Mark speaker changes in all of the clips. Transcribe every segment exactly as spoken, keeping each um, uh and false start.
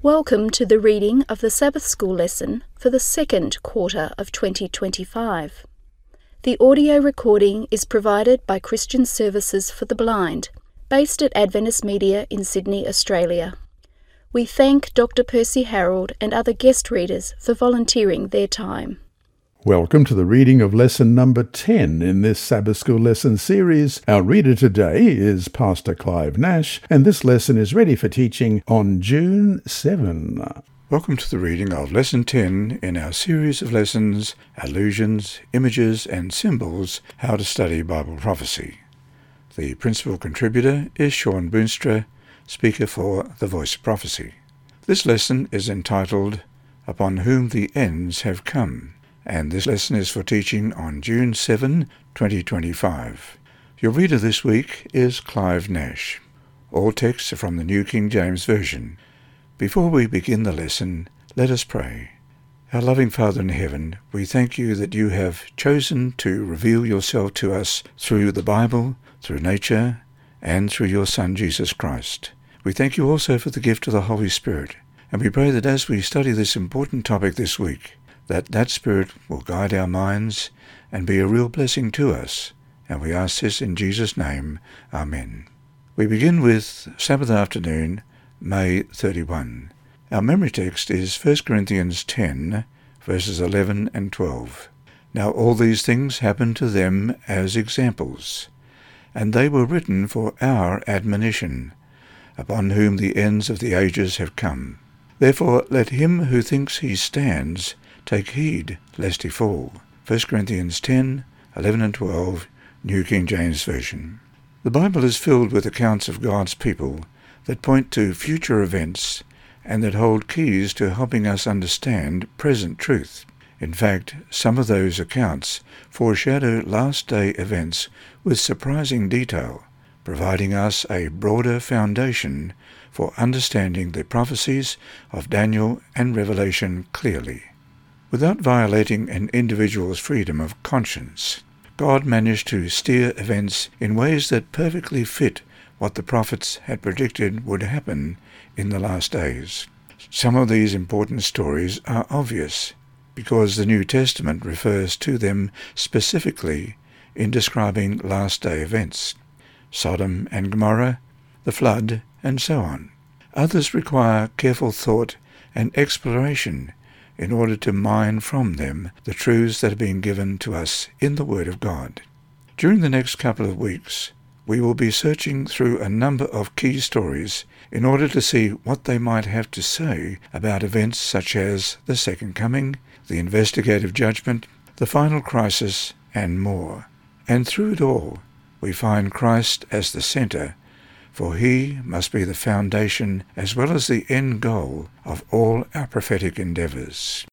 Speaker 1: Welcome to the reading of the Sabbath School lesson for the second quarter of twenty twenty-five. The audio recording is provided by Christian Services for the Blind, based at Adventist Media in Sydney, Australia. We thank Doctor Percy Harold and other guest readers for volunteering their time.
Speaker 2: Welcome to the reading of lesson number ten in this Sabbath School lesson series. Our reader today is Pastor Clive Nash, and this lesson is ready for teaching on June seventh.
Speaker 3: Welcome to the reading of Lesson ten in our series of lessons, Allusions, Images and Symbols, How to Study Bible Prophecy. The principal contributor is Sean Boonstra, speaker for The Voice of Prophecy. This lesson is entitled, Upon Whom the Ends Have Come, and this lesson is for teaching on June seventh, twenty twenty-five. Your reader this week is Clive Nash. All texts are from the New King James Version. Before we begin the lesson, let us pray. Our loving Father in heaven, we thank you that you have chosen to reveal yourself to us through the Bible, through nature, and through your Son, Jesus Christ. We thank you also for the gift of the Holy Spirit, and we pray that as we study this important topic this week, that that Spirit will guide our minds and be a real blessing to us. And we ask this in Jesus' name. Amen. We begin with Sabbath afternoon, May thirty-first. Our memory text is First Corinthians ten, verses eleven and twelve. Now all these things happened to them as examples, and they were written for our admonition, upon whom the ends of the ages have come. Therefore let him who thinks he stands take heed lest he fall. First Corinthians ten, eleven and twelve, New King James Version. The Bible is filled with accounts of God's people that point to future events and that hold keys to helping us understand present truth. In fact, some of those accounts foreshadow last-day events with surprising detail, providing us a broader foundation for understanding the prophecies of Daniel and Revelation clearly. Without violating an individual's freedom of conscience, God managed to steer events in ways that perfectly fit what the prophets had predicted would happen in the last days. Some of these important stories are obvious, because the New Testament refers to them specifically in describing last-day events. Sodom and Gomorrah, the flood, and so on. Others require careful thought and exploration in order to mine from them the truths that are being given to us in the Word of God. During the next couple of weeks, we will be searching through a number of key stories in order to see what they might have to say about events such as the Second Coming, the investigative judgment, the final crisis, and more. And through it all, we find Christ as the center, for he must be the foundation as well as the end goal of all our prophetic endeavors.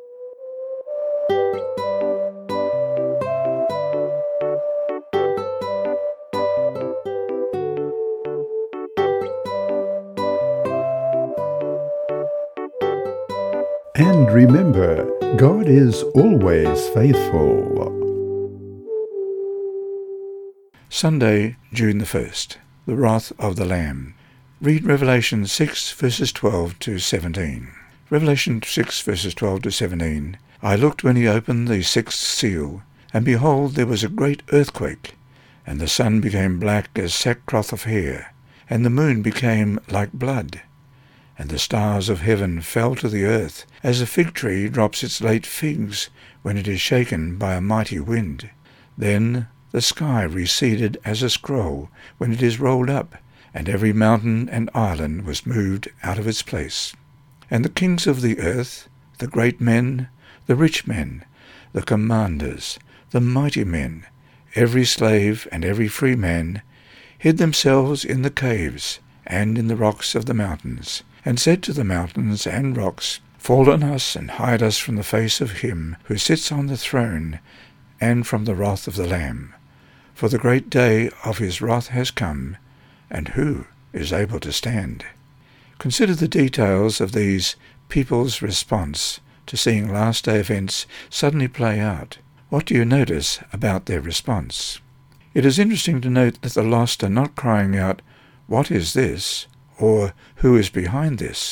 Speaker 2: And remember, God is always faithful.
Speaker 3: Sunday, June the first. The Wrath of the Lamb. Read Revelation six, verses twelve to seventeen. Revelation six, verses twelve to seventeen. I looked when he opened the sixth seal, and behold, there was a great earthquake, and the sun became black as sackcloth of hair, and the moon became like blood, and the stars of heaven fell to the earth, as a fig tree drops its late figs when it is shaken by a mighty wind. Then the sky receded as a scroll when it is rolled up, and every mountain and island was moved out of its place. And the kings of the earth, the great men, the rich men, the commanders, the mighty men, every slave and every free man, hid themselves in the caves and in the rocks of the mountains, and said to the mountains and rocks, Fall on us and hide us from the face of him who sits on the throne and from the wrath of the Lamb. For the great day of his wrath has come, and who is able to stand? Consider the details of these people's response to seeing last-day events suddenly play out. What do you notice about their response? It is interesting to note that the lost are not crying out, "What is this?" or "Who is behind this?"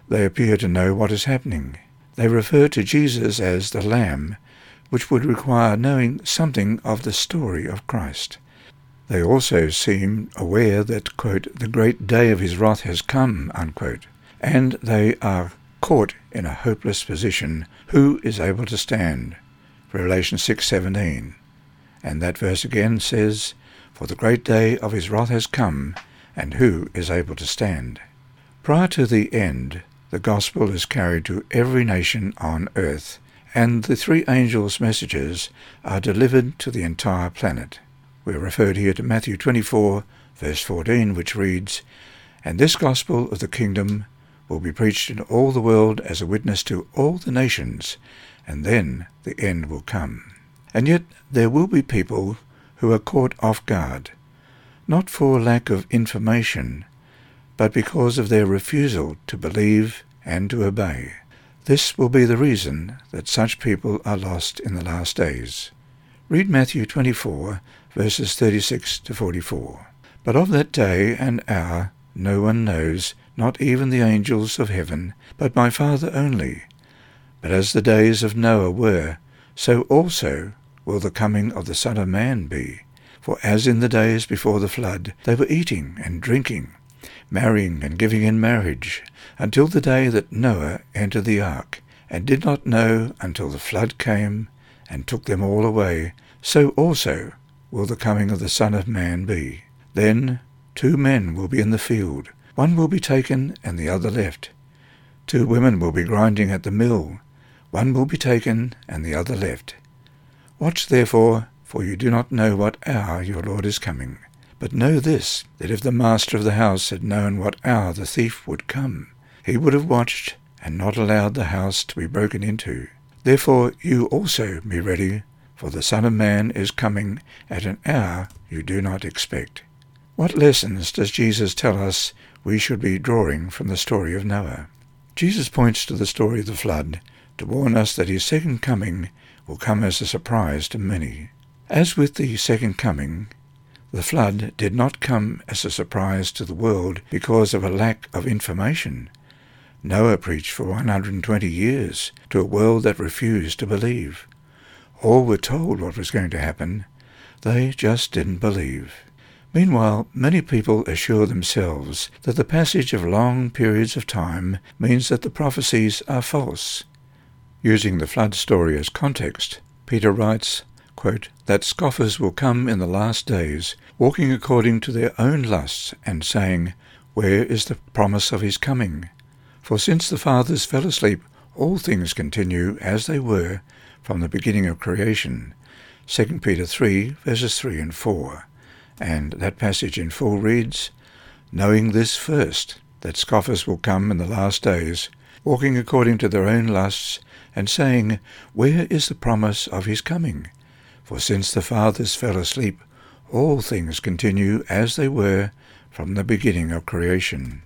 Speaker 3: they appear to know what is happening. They refer to Jesus as the Lamb, which would require knowing something of the story of Christ. They also seem aware that, quote, the great day of his wrath has come, unquote, and they are caught in a hopeless position. Who is able to stand? Revelation six seventeen. And that verse again says, for the great day of his wrath has come, and who is able to stand? Prior to the end, the gospel is carried to every nation on earth, and the three angels' messages are delivered to the entire planet. We are referred here to Matthew twenty-four, verse fourteen, which reads, and this gospel of the kingdom will be preached in all the world as a witness to all the nations, and then the end will come. And yet there will be people who are caught off guard, not for lack of information, but because of their refusal to believe and to obey. This will be the reason that such people are lost in the last days. Read Matthew twenty-four, verses thirty-six to forty-four. But of that day and hour no one knows, not even the angels of heaven, but my Father only. But as the days of Noah were, so also will the coming of the Son of Man be. For as in the days before the flood, they were eating and drinking, marrying and giving in marriage, until the day that Noah entered the ark, and did not know until the flood came and took them all away, so also will the coming of the Son of Man be. Then two men will be in the field, one will be taken and the other left. Two women will be grinding at the mill, one will be taken and the other left. Watch therefore, for you do not know what hour your Lord is coming. But know this, that if the master of the house had known what hour the thief would come, he would have watched and not allowed the house to be broken into. Therefore you also be ready, for the Son of Man is coming at an hour you do not expect. What lessons does Jesus tell us we should be drawing from the story of Noah? Jesus points to the story of the flood to warn us that his second coming will come as a surprise to many. As with the second coming, the flood did not come as a surprise to the world because of a lack of information. Noah preached for one hundred twenty years to a world that refused to believe. All were told what was going to happen. They just didn't believe. Meanwhile, many people assure themselves that the passage of long periods of time means that the prophecies are false. Using the flood story as context, Peter writes, quote, that scoffers will come in the last days, walking according to their own lusts, and saying, where is the promise of his coming? For since the fathers fell asleep, all things continue as they were from the beginning of creation. Second Peter three, verses three and four. And that passage in full reads, knowing this first, that scoffers will come in the last days, walking according to their own lusts, and saying, where is the promise of his coming? For since the fathers fell asleep, all things continue as they were from the beginning of creation.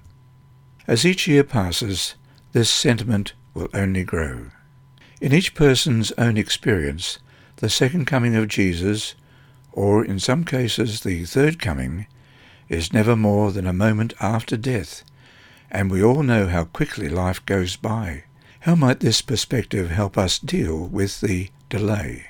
Speaker 3: As each year passes, this sentiment will only grow. In each person's own experience, the second coming of Jesus, or in some cases the third coming, is never more than a moment after death, and we all know how quickly life goes by. How might this perspective help us deal with the delay?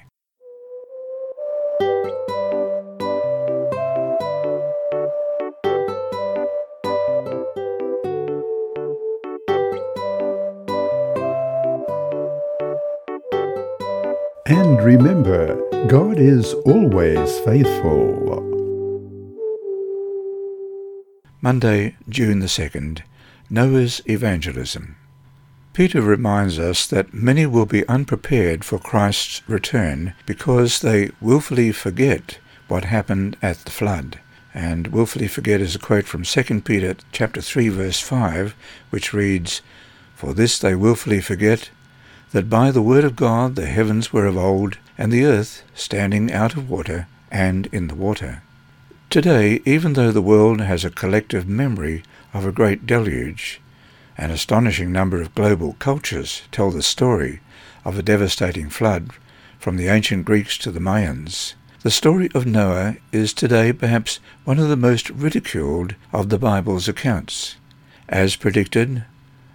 Speaker 2: And remember, God is always faithful.
Speaker 3: Monday, June the second, Noah's Evangelism. Peter reminds us that many will be unprepared for Christ's return because they willfully forget what happened at the flood. And willfully forget is a quote from Second Peter chapter three, verse five, which reads, for this they willfully forget, that by the word of God the heavens were of old, and the earth standing out of water and in the water. Today, even though the world has a collective memory of a great deluge, an astonishing number of global cultures tell the story of a devastating flood, from the ancient Greeks to the Mayans. The story of Noah is today perhaps one of the most ridiculed of the Bible's accounts. As predicted,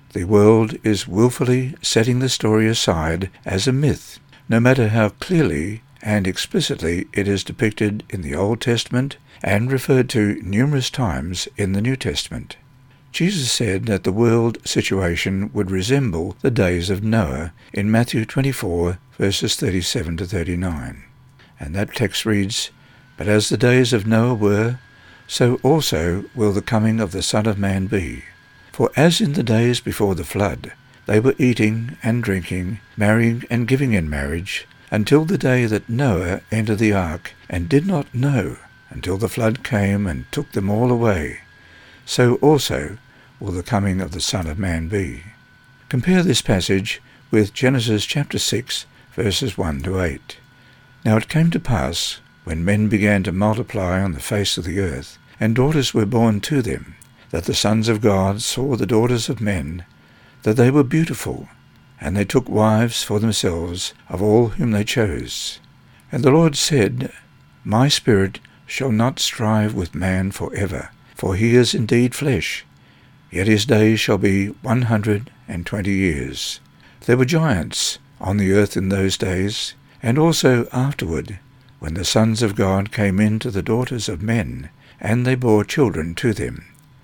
Speaker 3: The world is willfully setting the story aside as a myth, no matter how clearly and explicitly it is depicted in the Old Testament and referred to numerous times in the New Testament. Jesus said that the world situation would resemble the days of Noah in Matthew twenty-four, verses thirty-seven to thirty-nine. And that text reads, "But as the days of Noah were, so also will the coming of the Son of Man be. For as in the days before the flood, they were eating and drinking, marrying and giving in marriage, until the day that Noah entered the ark, and did not know, until the flood came and took them all away, so also will the coming of the Son of Man be." Compare this passage with Genesis chapter six, verses one to eight. "Now it came to pass, when men began to multiply on the face of the earth, and daughters were born to them, that the sons of God saw the daughters of men, that they were beautiful, and they took wives for themselves of all whom they chose. And the Lord said, My spirit shall not strive with man for ever, for he is indeed flesh, yet his days shall be one hundred and twenty years. There were giants on the earth in those days, and also afterward, when the sons of God came in to the daughters of men, and they bore children to them.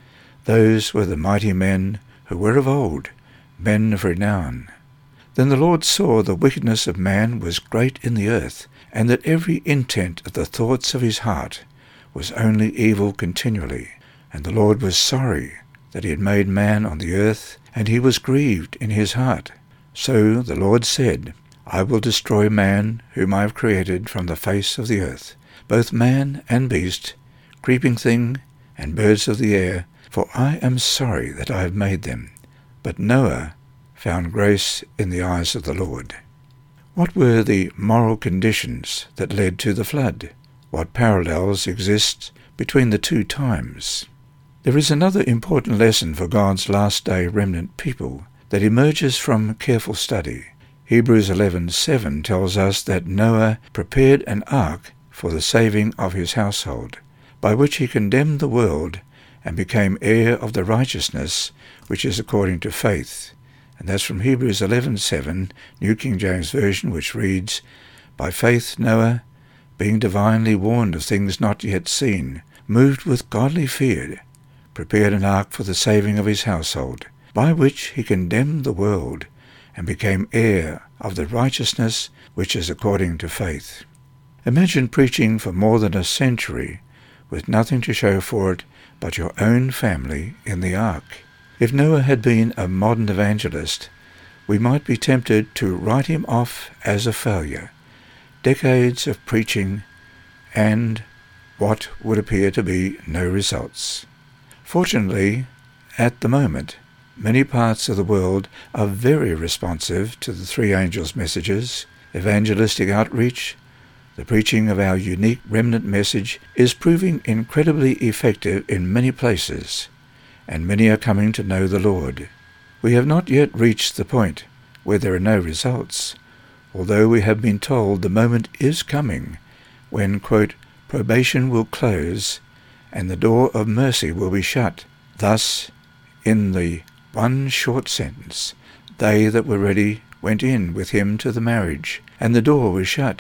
Speaker 3: Those were the mighty men who were of old, men of renown. Then the Lord saw the wickedness of man was great in the earth, and that every intent of the thoughts of his heart was only evil continually. And the Lord was sorry that he had made man on the earth, and he was grieved in his heart. So the Lord said, I will destroy man whom I have created from the face of the earth, both man and beast, creeping thing, and birds of the air, for I am sorry that I have made them. But Noah found grace in the eyes of the Lord." What were the moral conditions that led to the flood? What parallels exist between the two times? There is another important lesson for God's last-day remnant people that emerges from careful study. Hebrews eleven seven tells us that Noah prepared an ark for the saving of his household, by which he condemned the world and became heir of the righteousness which is according to faith. And that's from Hebrews eleven seven, New King James Version, which reads, By faith Noah, being divinely warned of things not yet seen, moved with godly fear, prepared an ark for the saving of his household, by which he condemned the world, and became heir of the righteousness which is according to faith. Imagine preaching for more than a century, with nothing to show for it but your own family in the ark. If Noah had been a modern evangelist, we might be tempted to write him off as a failure. Decades of preaching and what would appear to be no results. Fortunately, at the moment, many parts of the world are very responsive to the three angels' messages. Evangelistic outreach, the preaching of our unique remnant message, is proving incredibly effective in many places, and many are coming to know the Lord. We have not yet reached the point where there are no results, although we have been told the moment is coming when, quote, probation will close and the door of mercy will be shut. Thus, in the one short sentence, they that were ready went in with him to the marriage, and the door was shut.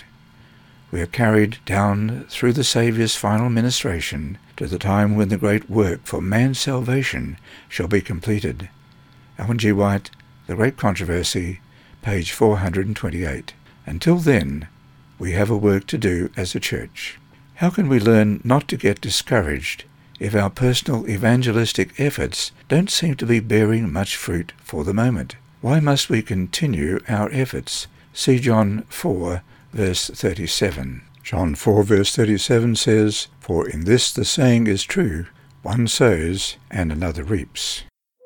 Speaker 3: We are carried down through the Saviour's final ministration to the time when the great work for man's salvation shall be completed. Ellen G. White, The Great Controversy, page four hundred twenty-eight. Until then, we have a work to do as a church. How can we learn not to get discouraged if our personal evangelistic efforts don't seem to be bearing much fruit for the moment? Why must we continue our efforts? See John four, verse thirty-seven. John four, verse thirty-seven says, For in this the saying is true, one sows and another reaps.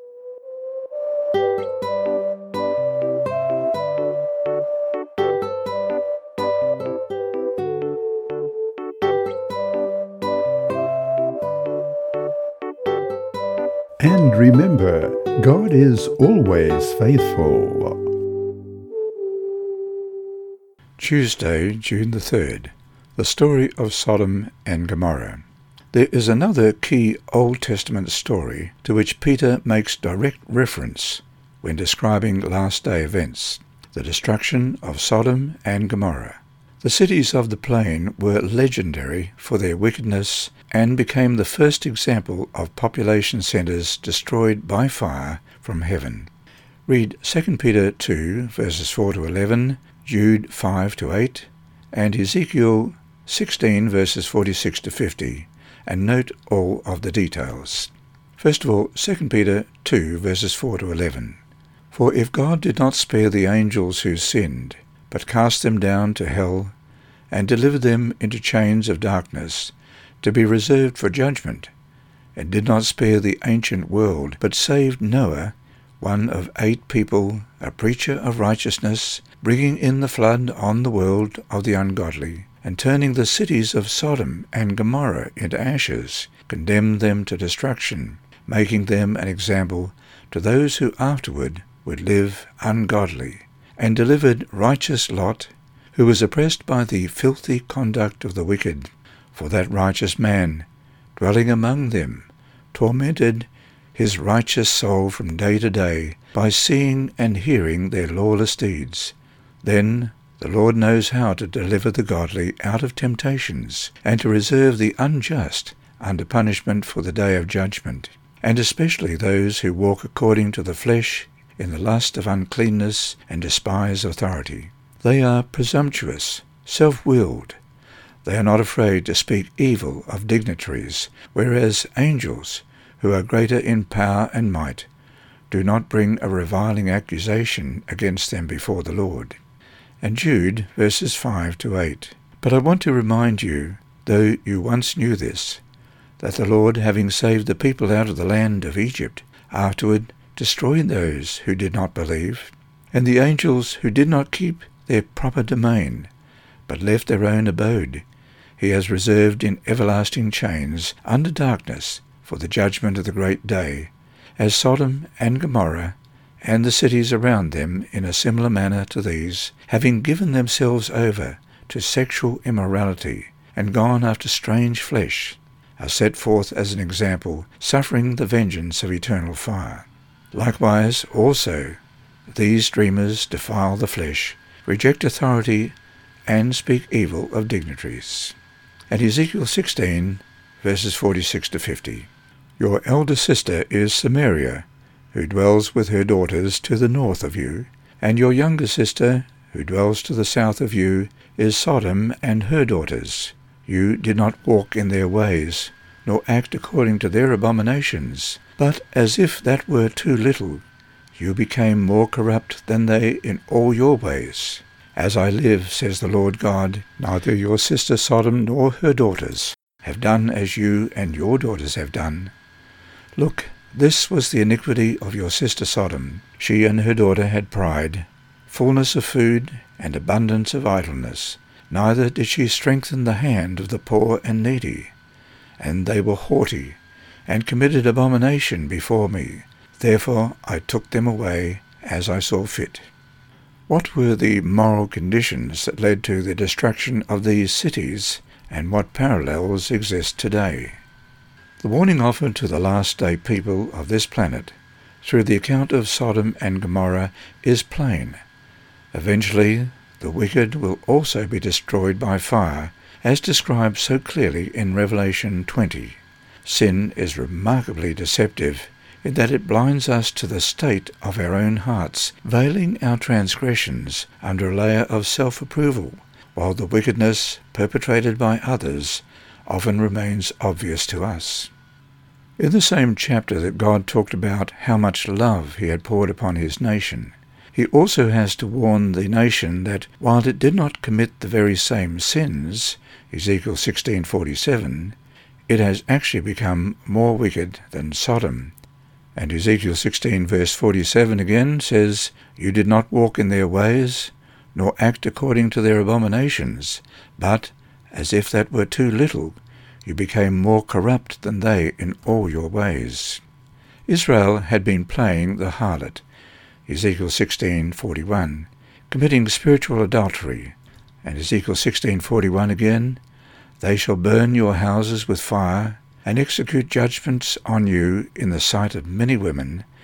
Speaker 2: And remember, God is always faithful.
Speaker 3: Tuesday, June the third. The story of Sodom and Gomorrah. There is another key Old Testament story to which Peter makes direct reference, when describing last-day events, the destruction of Sodom and Gomorrah. The cities of the plain were legendary for their wickedness and became the first example of population centres destroyed by fire from heaven. Read Second Peter two, verses four to eleven, Jude five to eight, and Ezekiel sixteen, verses forty-six to fifty, and note all of the details. First of all, Second Peter two, verses four to eleven. For if God did not spare the angels who sinned, but cast them down to hell, and delivered them into chains of darkness, to be reserved for judgment, and did not spare the ancient world, but saved Noah, one of eight people, a preacher of righteousness, bringing in the flood on the world of the ungodly, and turning the cities of Sodom and Gomorrah into ashes, condemned them to destruction, making them an example to those who afterward would live ungodly, and delivered righteous Lot, who was oppressed by the filthy conduct of the wicked. For that righteous man, dwelling among them, tormented his righteous soul from day to day by seeing and hearing their lawless deeds. Then the Lord knows how to deliver the godly out of temptations, and to reserve the unjust under punishment for the day of judgment, and especially those who walk according to the flesh in the lust of uncleanness and despise authority. They are presumptuous, self-willed. They are not afraid to speak evil of dignitaries, whereas angels, who are greater in power and might, do not bring a reviling accusation against them before the Lord. And Jude, verses five to eight. But I want to remind you, though you once knew this, that the Lord, having saved the people out of the land of Egypt, afterward destroyed those who did not believe, and the angels who did not keep their proper domain, but left their own abode, he has reserved in everlasting chains under darkness for the judgment of the great day, as Sodom and Gomorrah and the cities around them in a similar manner to these, having given themselves over to sexual immorality and gone after strange flesh, are set forth as an example, suffering the vengeance of eternal fire. Likewise also these dreamers defile the flesh, reject authority, and speak evil of dignitaries. And Ezekiel sixteen, verses forty-six to fifty. Your elder sister is Samaria, who dwells with her daughters to the north of you, and your younger sister, who dwells to the south of you, is Sodom and her daughters. You did not walk in their ways, nor act according to their abominations, but as if that were too little, you became more corrupt than they in all your ways. As I live, says the Lord God, neither your sister Sodom nor her daughters have done as you and your daughters have done. Look, this was the iniquity of your sister Sodom. She and her daughter had pride, fullness of food, and abundance of idleness. Neither did she strengthen the hand of the poor and needy. And they were haughty, and committed abomination before me. Therefore I took them away as I saw fit. What were the moral conditions that led to the destruction of these cities, and what parallels exist today? The warning offered to the last-day people of this planet through the account of Sodom and Gomorrah is plain. Eventually, the wicked will also be destroyed by fire, as described so clearly in Revelation twenty. Sin is remarkably deceptive in that it blinds us to the state of our own hearts, veiling our transgressions under a layer of self-approval, while the wickedness perpetrated by others often remains obvious to us. In the same chapter that God talked about how much love he had poured upon his nation, he also has to warn the nation that while it did not commit the very same sins, Ezekiel sixteen forty-seven, it has actually become more wicked than Sodom. And Ezekiel sixteen verse forty-seven again says, You did not walk in their ways, nor act according to their abominations, but, as if that were too little, you became more corrupt than they in all your ways. Israel had been playing the harlot, Ezekiel sixteen forty-one, committing spiritual adultery, and Ezekiel sixteen forty-one again, They shall burn your houses with fire, and execute judgments on you in the sight of many women,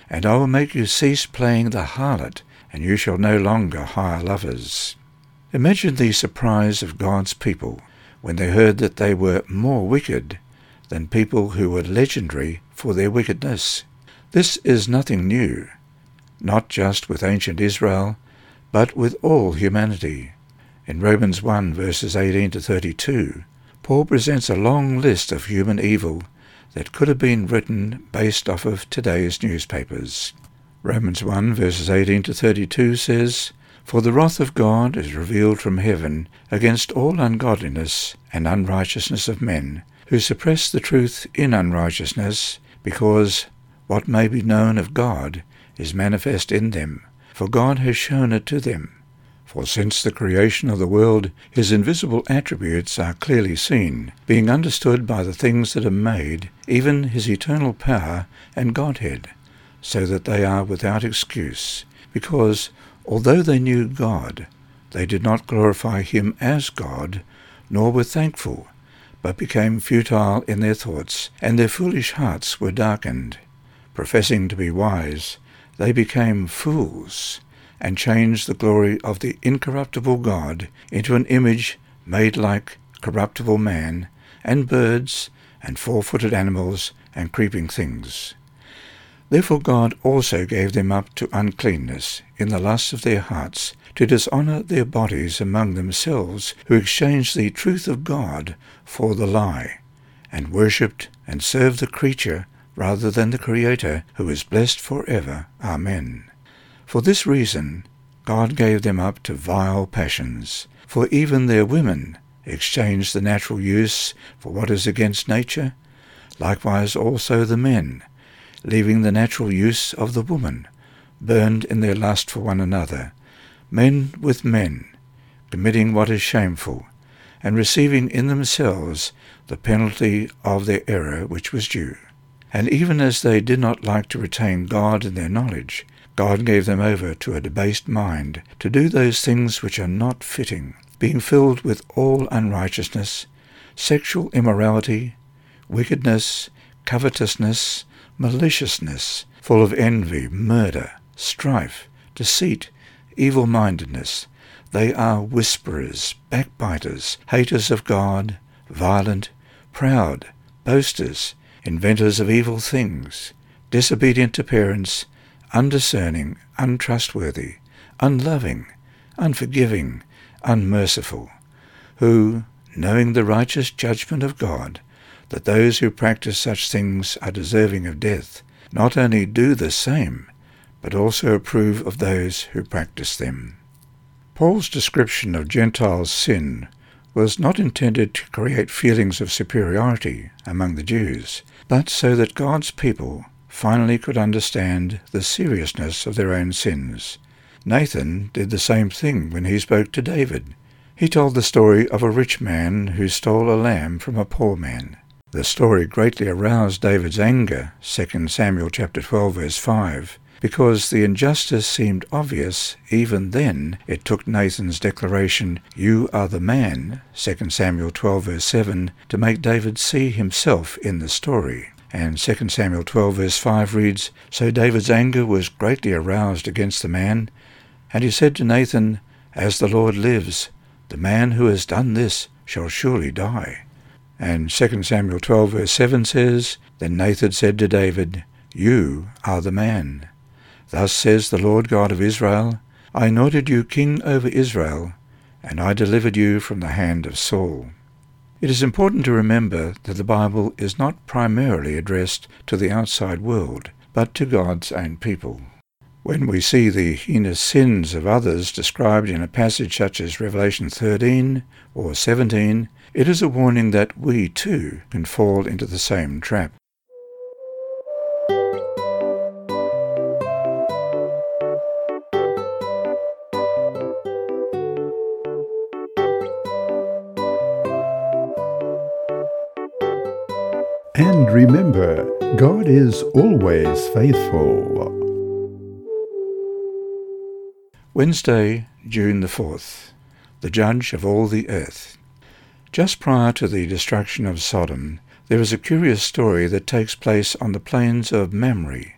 Speaker 3: and I will make you cease playing the harlot, and you shall no longer hire lovers." Imagine the surprise of God's people when they heard that they were more wicked than people who were legendary for their wickedness. This is nothing new, not just with ancient Israel, but with all humanity. In Romans one, verses eighteen to thirty-two, Paul presents a long list of human evil that could have been written based off of today's newspapers. Romans one, verses eighteen to thirty-two says, "For the wrath of God is revealed from heaven against all ungodliness and unrighteousness of men, who suppress the truth in unrighteousness, because what may be known of God is manifest in them, for God has shown it to them. For since the creation of the world, his invisible attributes are clearly seen, being understood by the things that are made, even his eternal power and Godhead, so that they are without excuse, because, although they knew God, they did not glorify him as God, nor were thankful, but became futile in their thoughts, and their foolish hearts were darkened. Professing to be wise, they became fools, and changed the glory of the incorruptible God into an image made like corruptible man, and birds, and four-footed animals, and creeping things. Therefore God also gave them up to uncleanness in the lusts of their hearts, to dishonour their bodies among themselves, who exchanged the truth of God for the lie, and worshipped and served the creature rather than the Creator, who is blessed for ever. Amen. For this reason God gave them up to vile passions, for even their women exchanged the natural use for what is against nature, likewise also the men, leaving the natural use of the woman, burned in their lust for one another, men with men, committing what is shameful, and receiving in themselves the penalty of their error which was due. And even as they did not like to retain God in their knowledge, God gave them over to a debased mind, to do those things which are not fitting, being filled with all unrighteousness, sexual immorality, wickedness, covetousness, maliciousness, full of envy, murder, strife, deceit, evil-mindedness. They are whisperers, backbiters, haters of God, violent, proud, boasters, inventors of evil things, disobedient to parents, undiscerning, untrustworthy, unloving, unforgiving, unmerciful, who, knowing the righteous judgment of God, that those who practice such things are deserving of death, not only do the same, but also approve of those who practice them." Paul's description of Gentiles' sin was not intended to create feelings of superiority among the Jews, but so that God's people finally could understand the seriousness of their own sins. Nathan did the same thing when he spoke to David. He told the story of a rich man who stole a lamb from a poor man. The story greatly aroused David's anger, Second Samuel chapter twelve, verse five. Because the injustice seemed obvious, even then it took Nathan's declaration, "You are the man," Second Samuel twelve, verse seven, to make David see himself in the story. And Second Samuel twelve, verse five reads, "So David's anger was greatly aroused against the man, and he said to Nathan, As the Lord lives, the man who has done this shall surely die." And Second Samuel twelve, verse seven says, "Then Nathan said to David, You are the man. Thus says the Lord God of Israel, I anointed you king over Israel, and I delivered you from the hand of Saul." It is important to remember that the Bible is not primarily addressed to the outside world, but to God's own people. When we see the heinous sins of others described in a passage such as Revelation thirteen or seventeen, it is a warning that we too can fall into the same trap.
Speaker 2: And remember, God is always faithful.
Speaker 3: Wednesday, June the fourth. The Judge of all the earth. Just prior to the destruction of Sodom, there is a curious story that takes place on the plains of Mamre.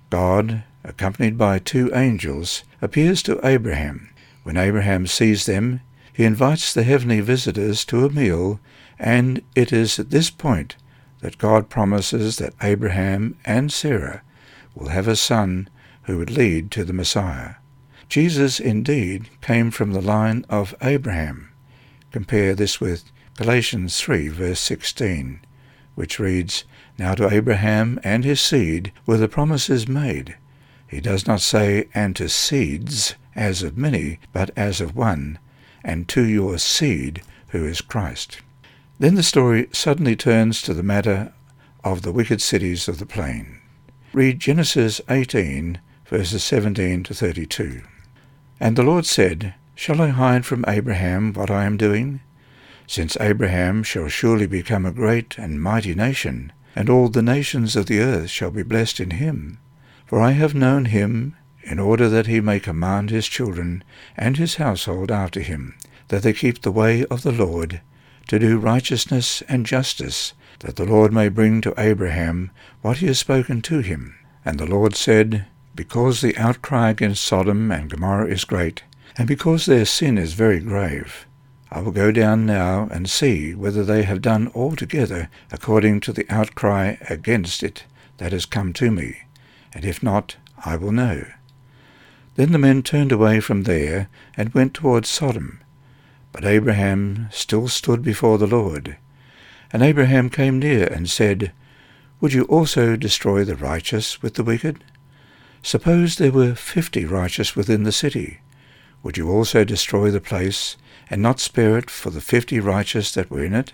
Speaker 3: God, accompanied by two angels, appears to Abraham. When Abraham sees them, he invites the heavenly visitors to a meal, and it is at this point that God promises that Abraham and Sarah will have a son who would lead to the Messiah. Jesus indeed came from the line of Abraham. Compare this with Galatians three, verse sixteen, which reads, "Now to Abraham and his seed were the promises made." He does not say, "and to seeds, as of many, but as of one, and to your seed, who is Christ." Then the story suddenly turns to the matter of the wicked cities of the plain. Read Genesis eighteen, verses seventeen to thirty-two. "And the Lord said, Shall I hide from Abraham what I am doing? Since Abraham shall surely become a great and mighty nation, and all the nations of the earth shall be blessed in him. For I have known him, in order that he may command his children and his household after him, that they keep the way of the Lord, to do righteousness and justice, that the Lord may bring to Abraham what he has spoken to him. And the Lord said, Because the outcry against Sodom and Gomorrah is great, and because their sin is very grave, I will go down now and see whether they have done altogether according to the outcry against it that has come to me, and if not, I will know. Then the men turned away from there and went towards Sodom. But Abraham still stood before the Lord. And Abraham came near and said, Would you also destroy the righteous with the wicked? Suppose there were fifty righteous within the city. Would you also destroy the place, and not spare it for the fifty righteous that were in it?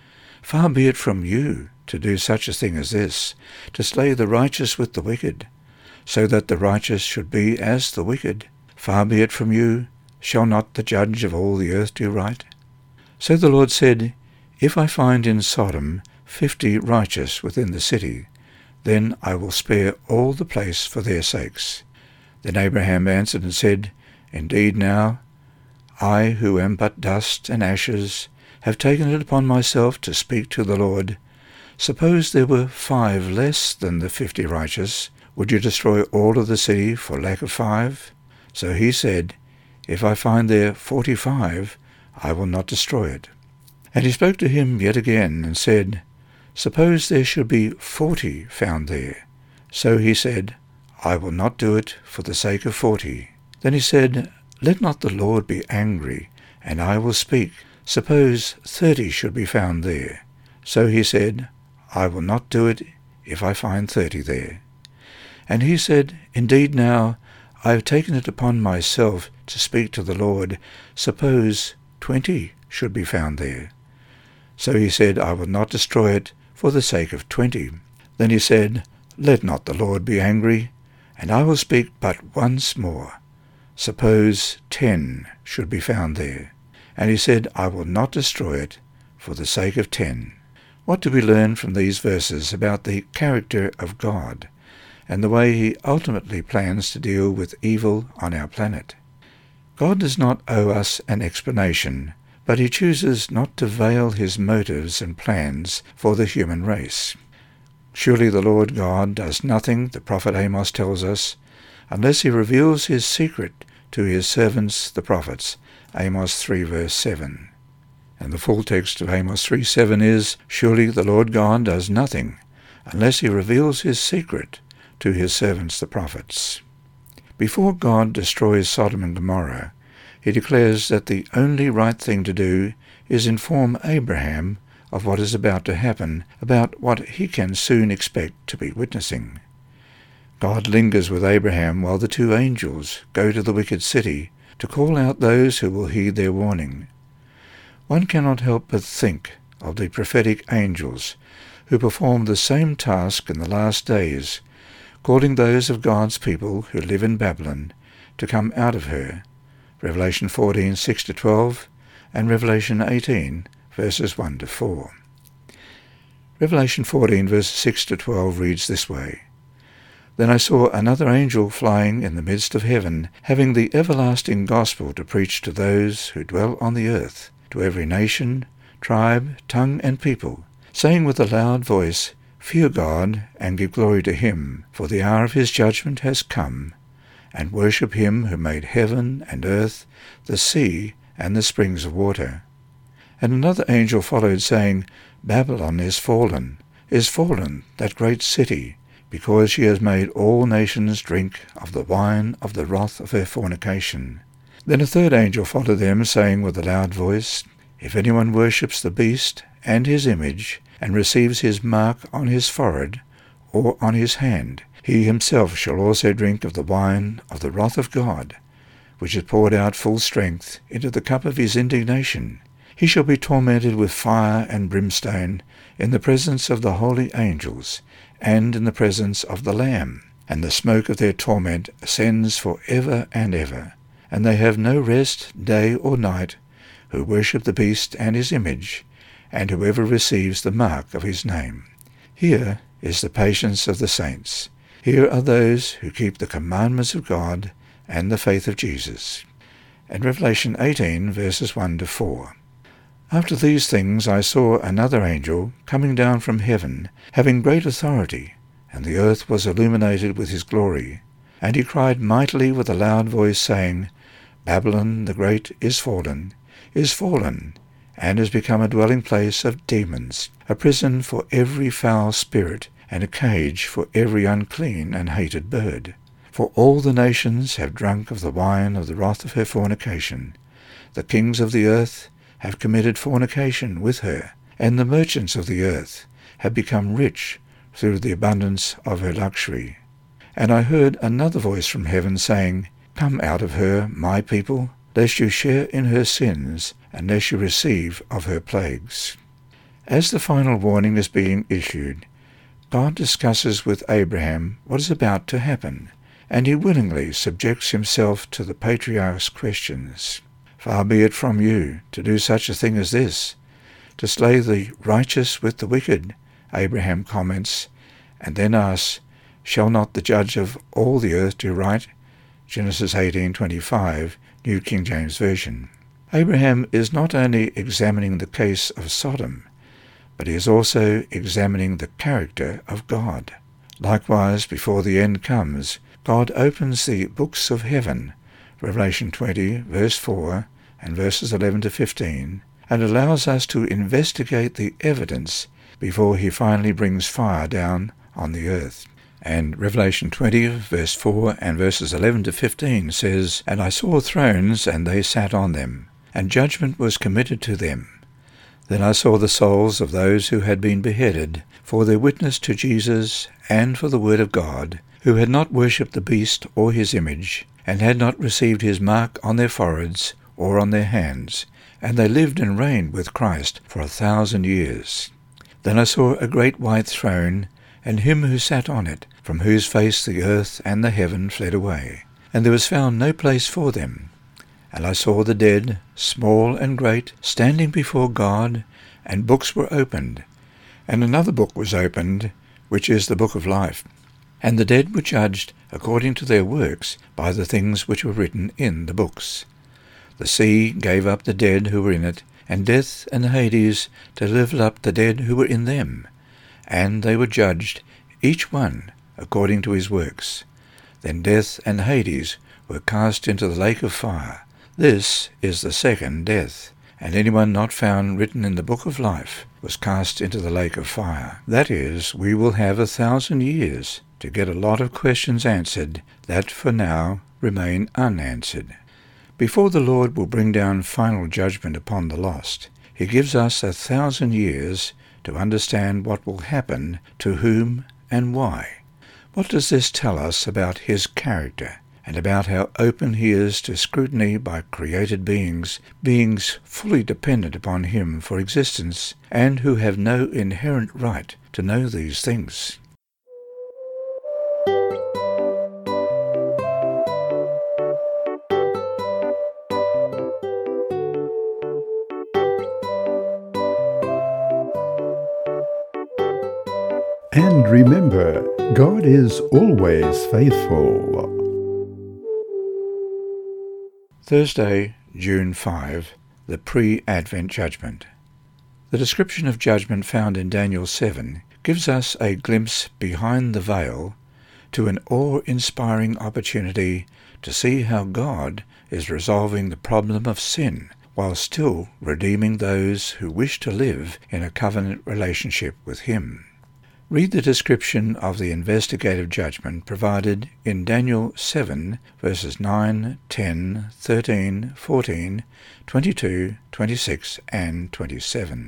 Speaker 3: Far be it from you to do such a thing as this, to slay the righteous with the wicked, so that the righteous should be as the wicked. Far be it from you. Shall not the judge of all the earth do right? So the Lord said, If I find in Sodom fifty righteous within the city, then I will spare all the place for their sakes. Then Abraham answered and said, Indeed now, I who am but dust and ashes, have taken it upon myself to speak to the Lord. Suppose there were five less than the fifty righteous, would you destroy all of the city for lack of five? So he said, If I find there forty-five, I will not destroy it. And he spoke to him yet again, and said, Suppose there should be forty found there. So he said, I will not do it for the sake of forty. Then he said, Let not the Lord be angry, and I will speak. Suppose thirty should be found there. So he said, I will not do it if I find thirty there. And he said, Indeed now, I have taken it upon myself to speak to the Lord. Suppose twenty should be found there. So he said, I will not destroy it for the sake of twenty. Then he said, Let not the Lord be angry, and I will speak but once more. Suppose ten should be found there. And he said, I will not destroy it for the sake of ten. What do we learn from these verses about the character of God, and the way he ultimately plans to deal with evil on our planet? God does not owe us an explanation, but he chooses not to veil his motives and plans for the human race. Surely the Lord God does nothing, the prophet Amos tells us, unless he reveals his secret to his servants the prophets, Amos three verse seven. And the full text of Amos three seven is, Surely the Lord God does nothing, unless he reveals his secret to his servants the prophets. Before God destroys Sodom and Gomorrah, he declares that the only right thing to do is inform Abraham of what is about to happen, about what he can soon expect to be witnessing. God lingers with Abraham while the two angels go to the wicked city to call out those who will heed their warning. One cannot help but think of the prophetic angels who perform the same task in the last days, calling those of God's people who live in Babylon to come out of her, Revelation fourteen six to twelve, and Revelation eighteen, verses one to four. Revelation fourteen, verses six to twelve reads this way, Then I saw another angel flying in the midst of heaven, having the everlasting gospel to preach to those who dwell on the earth, to every nation, tribe, tongue, and people, saying with a loud voice, Fear God, and give glory to him, for the hour of his judgment has come, and worship him who made heaven and earth, the sea, and the springs of water. And another angel followed, saying, Babylon is fallen, is fallen, that great city, because she has made all nations drink of the wine of the wrath of her fornication. Then a third angel followed them, saying with a loud voice, If anyone worships the beast and his image, and receives his mark on his forehead or on his hand, he himself shall also drink of the wine of the wrath of God, which is poured out full strength into the cup of his indignation. He shall be tormented with fire and brimstone in the presence of the holy angels, and in the presence of the Lamb. And the smoke of their torment ascends for ever and ever. And they have no rest day or night, who worship the beast and his image, and whoever receives the mark of his name. Here is the patience of the saints. Here are those who keep the commandments of God and the faith of Jesus. And Revelation eighteen, verses one to four. After these things I saw another angel coming down from heaven, having great authority, and the earth was illuminated with his glory. And he cried mightily with a loud voice, saying, Babylon the great is fallen, is fallen, and has become a dwelling place of demons, a prison for every foul spirit, and a cage for every unclean and hated bird. For all the nations have drunk of the wine of the wrath of her fornication. The kings of the earth have committed fornication with her, and the merchants of the earth have become rich through the abundance of her luxury. And I heard another voice from heaven saying, Come out of her, my people, lest you share in her sins, and lest you receive of her plagues. As the final warning is being issued, God discusses with Abraham what is about to happen, and he willingly subjects himself to the patriarch's questions. Far be it from you to do such a thing as this, to slay the righteous with the wicked, Abraham comments, and then asks, Shall not the judge of all the earth do right? Genesis eighteen twenty-five, New King James Version. Abraham is not only examining the case of Sodom, but he is also examining the character of God. Likewise, before the end comes, God opens the books of heaven, Revelation twenty, verse four, and verses eleven to fifteen, and allows us to investigate the evidence before he finally brings fire down on the earth. And Revelation twenty, verse four, and verses eleven to fifteen says, And I saw thrones, and they sat on them, and judgment was committed to them. Then I saw the souls of those who had been beheaded for their witness to Jesus and for the word of God, who had not worshipped the beast or his image, and had not received his mark on their foreheads or on their hands, and they lived and reigned with Christ for a thousand years. Then I saw a great white throne, and him who sat on it, from whose face the earth and the heaven fled away, and there was found no place for them. And I saw the dead, small and great, standing before God, and books were opened. And another book was opened, which is the book of life. And the dead were judged according to their works by the things which were written in the books. The sea gave up the dead who were in it, and death and Hades delivered up the dead who were in them. And they were judged, each one according to his works. Then death and Hades were cast into the lake of fire. This is the second death, and anyone not found written in the book of life was cast into the lake of fire. That is, we will have a thousand years to get a lot of questions answered that for now remain unanswered. Before the Lord will bring down final judgment upon the lost, he gives us a thousand years to understand what will happen to whom and why. What does this tell us about his character, and about how open he is to scrutiny by created beings, beings fully dependent upon him for existence, and who have no inherent right to know these things?
Speaker 2: And remember, God is always faithful.
Speaker 3: Thursday, June fifth, the pre-Advent Judgment. The description of judgment found in Daniel seven gives us a glimpse behind the veil to an awe-inspiring opportunity to see how God is resolving the problem of sin while still redeeming those who wish to live in a covenant relationship with Him. Read the description of the investigative judgment provided in Daniel seven, verses nine, ten, thirteen, fourteen, twenty-two, twenty-six, and twenty-seven.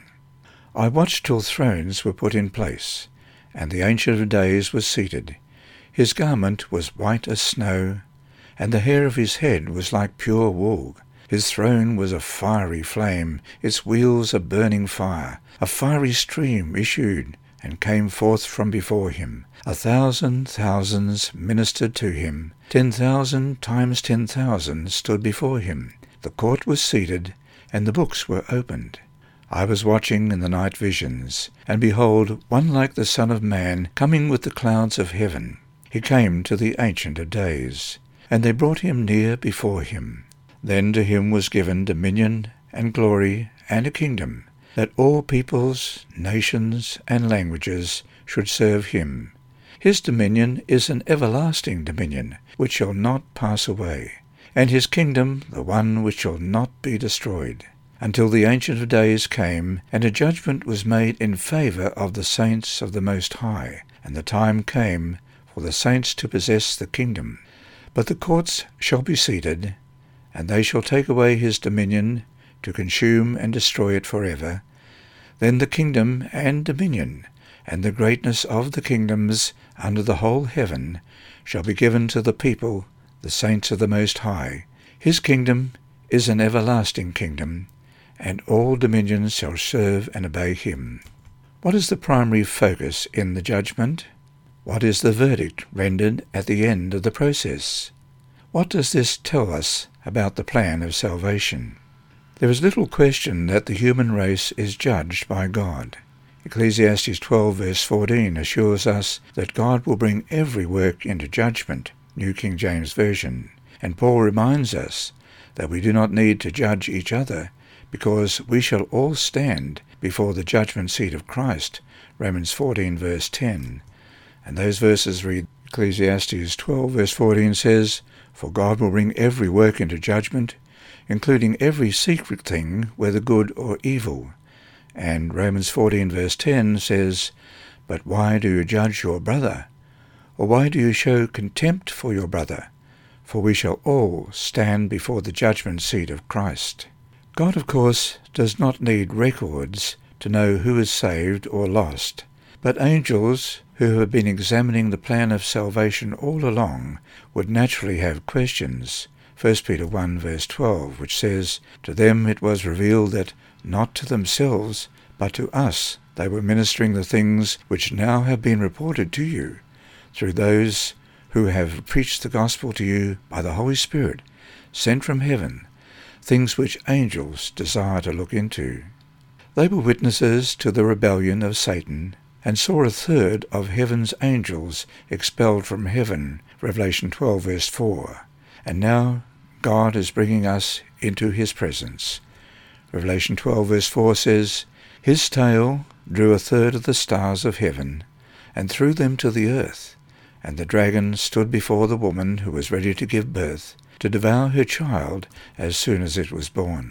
Speaker 3: I watched till thrones were put in place, and the Ancient of Days was seated. His garment was white as snow, and the hair of his head was like pure wool. His throne was a fiery flame, its wheels a burning fire. A fiery stream issued and came forth from before him. A thousand thousands ministered to him. Ten thousand times ten thousand stood before him. The court was seated, and the books were opened. I was watching in the night visions, and behold, one like the Son of Man coming with the clouds of heaven. He came to the Ancient of Days, and they brought him near before him. Then to him was given dominion and glory and a kingdom, that all peoples, nations, and languages should serve him. His dominion is an everlasting dominion, which shall not pass away, and his kingdom the one which shall not be destroyed, until the Ancient of Days came, and a judgment was made in favour of the saints of the Most High, and the time came for the saints to possess the kingdom. But the courts shall be seated, and they shall take away his dominion, to consume and destroy it for ever. Then the kingdom and dominion, and the greatness of the kingdoms under the whole heaven, shall be given to the people, the saints of the Most High. His kingdom is an everlasting kingdom, and all dominions shall serve and obey him. What is the primary focus in the judgment? What is the verdict rendered at the end of the process? What does this tell us about the plan of salvation? There is little question that the human race is judged by God. Ecclesiastes twelve verse fourteen assures us that God will bring every work into judgment, New King James Version, and Paul reminds us that we do not need to judge each other, because we shall all stand before the judgment seat of Christ, Romans fourteen verse ten. And those verses read, Ecclesiastes twelve verse fourteen says, "For God will bring every work into judgment, including every secret thing, whether good or evil." And Romans fourteen verse ten says, "But why do you judge your brother? Or why do you show contempt for your brother? For we shall all stand before the judgment seat of Christ." God, of course, does not need records to know who is saved or lost, but angels who have been examining the plan of salvation all along would naturally have questions. First Peter one verse twelve, which says, "To them it was revealed that not to themselves, but to us they were ministering the things which now have been reported to you, through those who have preached the gospel to you by the Holy Spirit, sent from heaven, things which angels desire to look into." They were witnesses to the rebellion of Satan, and saw a third of heaven's angels expelled from heaven, Revelation twelve verse four. And now God is bringing us into his presence. Revelation twelve verse four says, "His tail drew a third of the stars of heaven, and threw them to the earth. And the dragon stood before the woman who was ready to give birth, to devour her child as soon as it was born."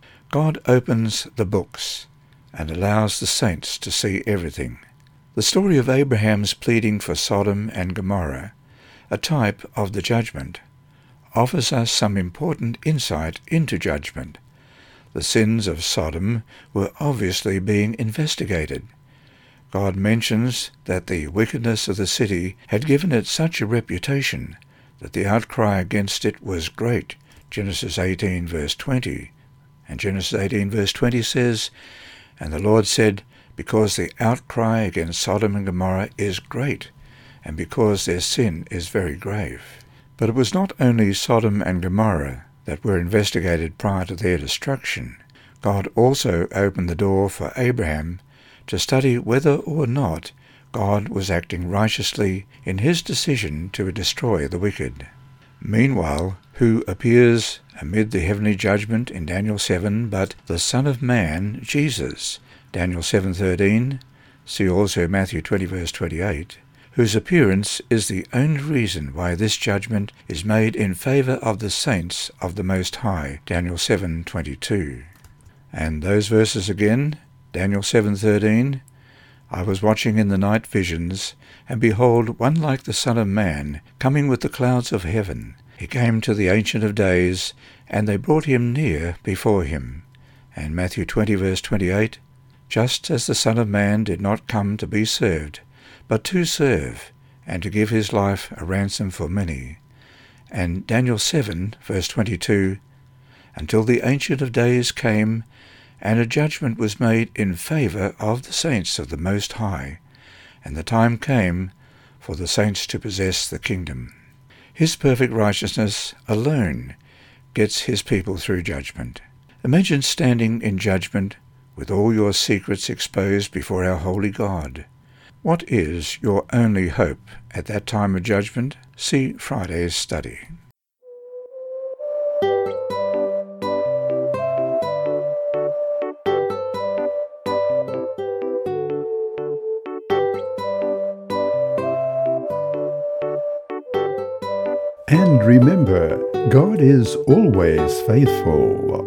Speaker 3: God opens the books and allows the saints to see everything. The story of Abraham's pleading for Sodom and Gomorrah, a type of the judgment, offers us some important insight into judgment. The sins of Sodom were obviously being investigated. God mentions that the wickedness of the city had given it such a reputation that the outcry against it was great, Genesis eighteen verse twenty. And Genesis eighteen verse twenty says, "And the Lord said, because the outcry against Sodom and Gomorrah is great, and because their sin is very grave." But it was not only Sodom and Gomorrah that were investigated prior to their destruction. God also opened the door for Abraham to study whether or not God was acting righteously in his decision to destroy the wicked. Meanwhile, who appears amid the heavenly judgment in Daniel seven, but the Son of Man, Jesus, Daniel seven thirteen, see also Matthew twenty verse twenty-eight, whose appearance is the only reason why this judgment is made in favour of the saints of the Most High, Daniel seven twenty-two. And those verses again, Daniel seven thirteen, I was watching in the night visions, and behold, one like the Son of Man, coming with the clouds of heaven. He came to the Ancient of Days, and they brought him near before him. And Matthew twenty verse twenty-eight, just as the Son of Man did not come to be served, but to serve, and to give his life a ransom for many. And Daniel seven verse twenty-two, until the Ancient of Days came, and a judgment was made in favour of the saints of the Most High, and the time came for the saints to possess the kingdom. His perfect righteousness alone gets his people through judgment. Imagine standing in judgment with all your secrets exposed before our holy God. What is your only hope at that time of judgment? See Friday's study.
Speaker 2: And remember, God is always faithful.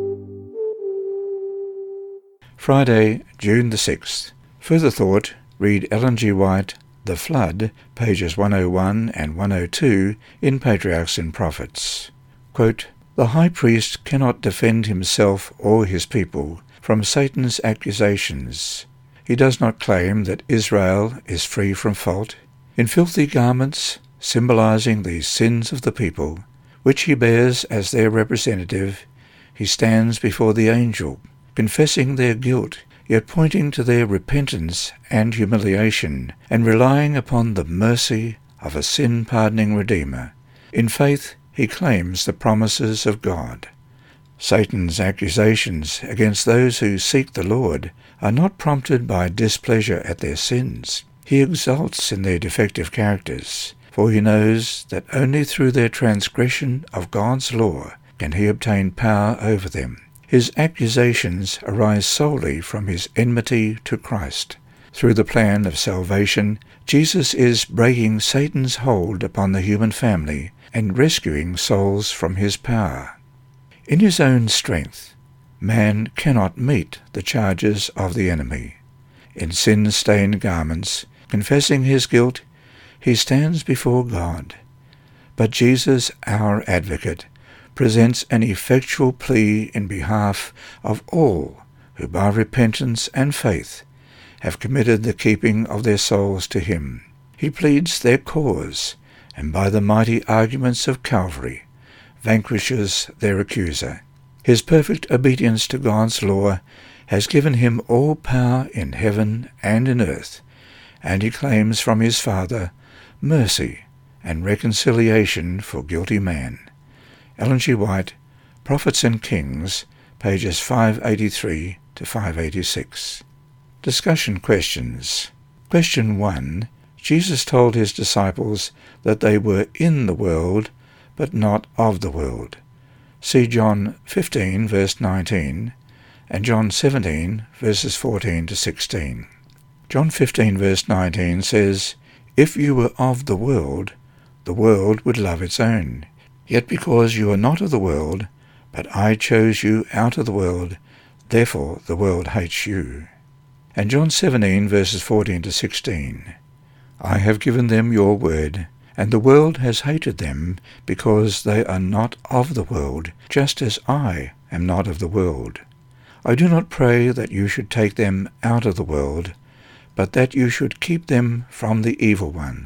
Speaker 3: Friday, June the sixth. Further thought, read Ellen G. White, The Flood, pages one oh one and one oh two in Patriarchs and Prophets. Quote, the high priest cannot defend himself or his people from Satan's accusations. He does not claim that Israel is free from fault. In filthy garments, symbolizing the sins of the people, which he bears as their representative, he stands before the angel, confessing their guilt, yet pointing to their repentance and humiliation, and relying upon the mercy of a sin-pardoning Redeemer. In faith, he claims the promises of God. Satan's accusations against those who seek the Lord are not prompted by displeasure at their sins. He exults in their defective characters, for he knows that only through their transgression of God's law can he obtain power over them. His accusations arise solely from his enmity to Christ. Through the plan of salvation, Jesus is breaking Satan's hold upon the human family and rescuing souls from his power. In his own strength, man cannot meet the charges of the enemy. In sin-stained garments, confessing his guilt, he stands before God. But Jesus, our advocate, presents an effectual plea in behalf of all who by repentance and faith have committed the keeping of their souls to him. He pleads their cause, and by the mighty arguments of Calvary vanquishes their accuser. His perfect obedience to God's law has given him all power in heaven and in earth, and he claims from his Father mercy and reconciliation for guilty man. Ellen G. White, Prophets and Kings, pages five eighty-three to five eighty-six. Discussion questions. Question one. Jesus told his disciples that they were in the world, but not of the world. See John fifteen, verse nineteen, and John seventeen, verses fourteen to sixteen. John fifteen, verse nineteen says, if you were of the world, the world would love its own. Yet because you are not of the world, but I chose you out of the world, therefore the world hates you. And John seventeen, verses fourteen to sixteen. I have given them your word, and the world has hated them, because they are not of the world, just as I am not of the world. I do not pray that you should take them out of the world, but that you should keep them from the evil one.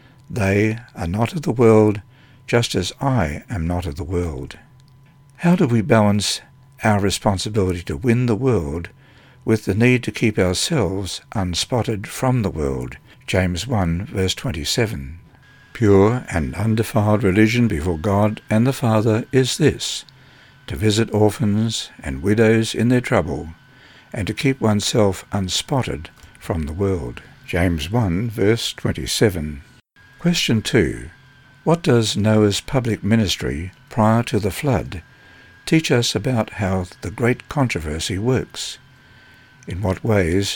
Speaker 3: They are not of the world, just as I am not of the world. How do we balance our responsibility to win the world with the need to keep ourselves unspotted from the world? James one, verse twenty-seven. Pure and undefiled religion before God and the Father is this, to visit orphans and widows in their trouble, and to keep oneself unspotted from the world. James one, verse twenty-seven. Question two. What does Noah's public ministry prior to the flood teach us about how the great controversy works? In what ways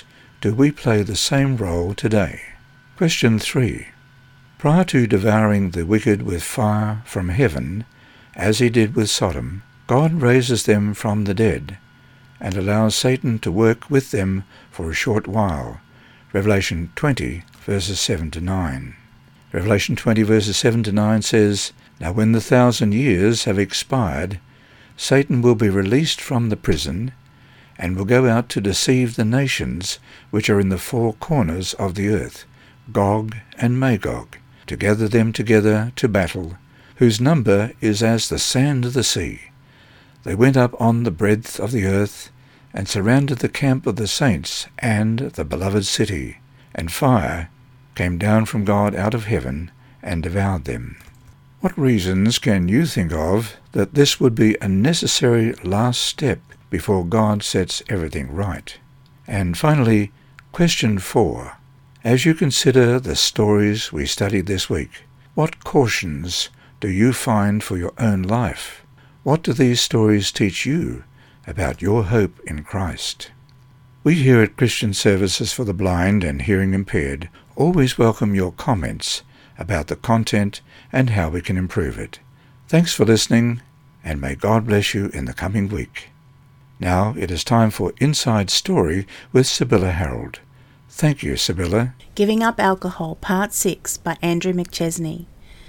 Speaker 3: do we play the same role today? Question three. Prior to devouring the wicked with fire from heaven, as he did with Sodom, God raises them from the dead and allows Satan to work with them for a short while. Revelation twenty, verses seven to nine. Revelation twenty, verses seven to nine says, Now when the thousand years have expired, Satan will be released from the prison, and will go out to deceive the nations which are in the four corners of the earth, Gog and Magog, to gather them together to battle, whose number is as the sand of the sea. They went up on the breadth of the earth, and surrounded the camp of the saints and the beloved city, and fire came down from God out of heaven and devoured them. What reasons can you think of that this would be a necessary last step before God sets everything right? And finally, question four. As you consider the stories we studied this week, what cautions do you find for your own life? What do these stories teach you about your hope in Christ? We here at Christian Services for the Blind and Hearing Impaired always welcome your comments about the content and how we can improve it. Thanks for listening, and may God bless you in the coming week. Now it is time for Inside Story with Sibylla Harold. Thank you, Sibylla.
Speaker 4: Giving Up Alcohol, Part six by Andrew McChesney.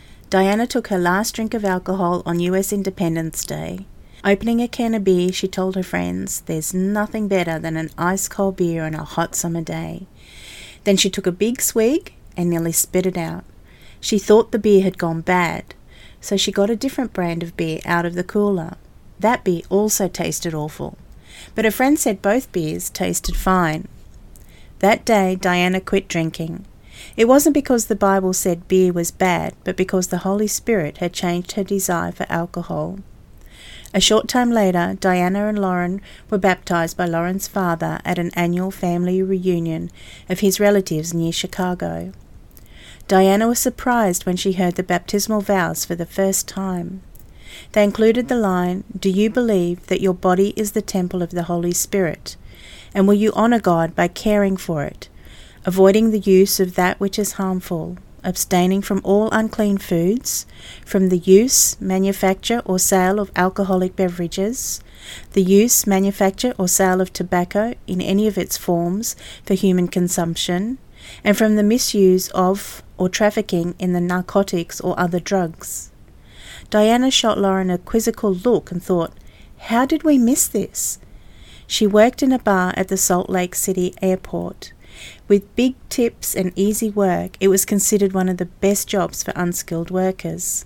Speaker 4: Diana took her last drink of alcohol on U S Independence Day. Opening a can of beer, she told her friends, "There's nothing better than an ice-cold beer on a hot summer day." Then she took a big swig and nearly spit it out. She thought the beer had gone bad, so she got a different brand of beer out of the cooler. That beer also tasted awful, but her friend said both beers tasted fine. That day, Diana quit drinking. It wasn't because the Bible said beer was bad, but because the Holy Spirit had changed her desire for alcohol. A short time later, Diana and Lauren were baptized by Lauren's father at an annual family reunion of his relatives near Chicago. Diana was surprised when she heard the baptismal vows for the first time. They included the line, "Do you believe that your body is the temple of the Holy Spirit? And will you honor God by caring for it, avoiding the use of that which is harmful, abstaining from all unclean foods, from the use, manufacture, or sale of alcoholic beverages, the use, manufacture, or sale of tobacco in any of its forms for human consumption, and from the misuse of or trafficking in the narcotics or other drugs?" Diana shot Lauren a quizzical look and thought, "How did we miss this?" She worked in a bar at the Salt Lake City airport. With big tips and easy work, it was considered one of the best jobs for unskilled workers.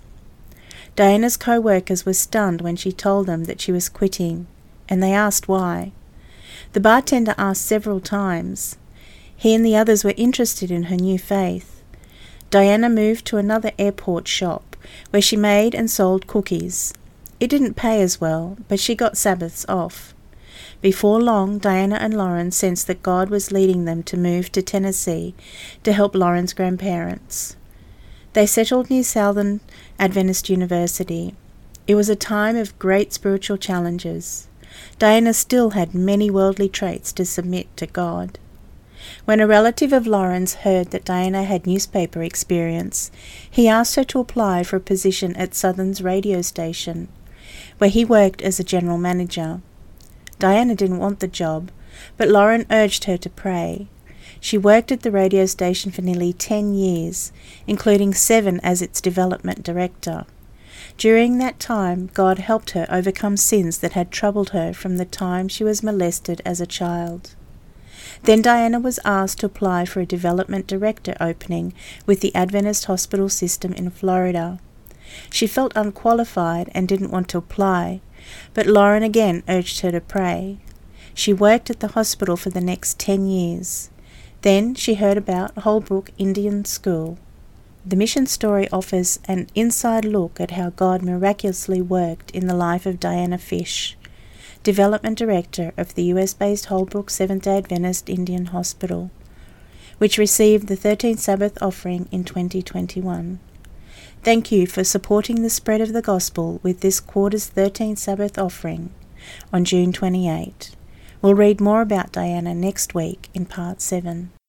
Speaker 4: Diana's co-workers were stunned when she told them that she was quitting, and they asked why. The bartender asked several times. He and the others were interested in her new faith. Diana moved to another airport shop, where she made and sold cookies. It didn't pay as well, but she got Sabbaths off. Before long, Diana and Lauren sensed that God was leading them to move to Tennessee to help Lauren's grandparents. They settled near Southern Adventist University. It was a time of great spiritual challenges. Diana still had many worldly traits to submit to God. When a relative of Lauren's heard that Diana had newspaper experience, he asked her to apply for a position at Southern's radio station, where he worked as a general manager. Diana didn't want the job, but Lauren urged her to pray. She worked at the radio station for nearly ten years, including seven as its development director. During that time, God helped her overcome sins that had troubled her from the time she was molested as a child. Then Diana was asked to apply for a development director opening with the Adventist hospital system in Florida. She felt unqualified and didn't want to apply, but Lauren again urged her to pray. She worked at the hospital for the next ten years. Then she heard about Holbrook Indian School. The mission story offers an inside look at how God miraculously worked in the life of Diana Fish, Development Director of the U S-based Holbrook Seventh-day Adventist Indian Hospital, which received the thirteenth Sabbath offering in twenty twenty-one. Thank you for supporting the spread of the gospel with this quarter's thirteenth Sabbath offering on June twenty-eighth. We'll read more about Diana next week in part seven.